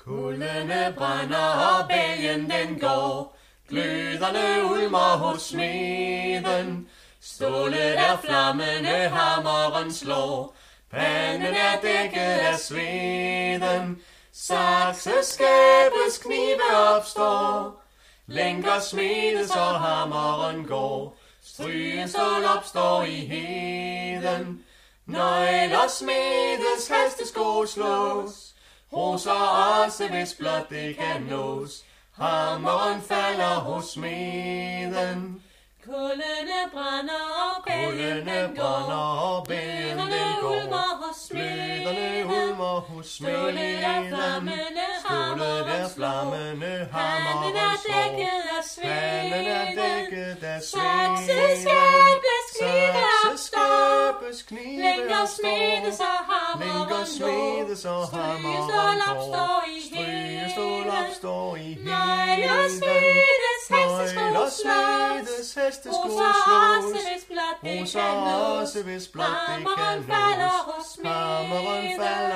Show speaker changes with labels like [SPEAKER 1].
[SPEAKER 1] Kuldene brænder og bælgen den går, gløderne ulmer hos smeden. Stålet er flammende, hammeren slår, panden er dækket af sveden. Sakseskabets knive opstår, lænker smedes og hammeren går. Strygestål opstår i heden, nøgler smedes, hestesko slås. Roser også, hvis blot det kan nås, hammeren falder hos smeden.
[SPEAKER 2] Kuldene brænder og bælgen den går, gløderne ulmer hos smeden. Stålet er flammende, hammeren er dækket af sveden. Sakseskabets knive opstår, lænker smedes og hammeren går. Strygestål opstår i heden, nøgler smedes, hestesko slås. Roser også, hvis blot det kan nås, hammeren falder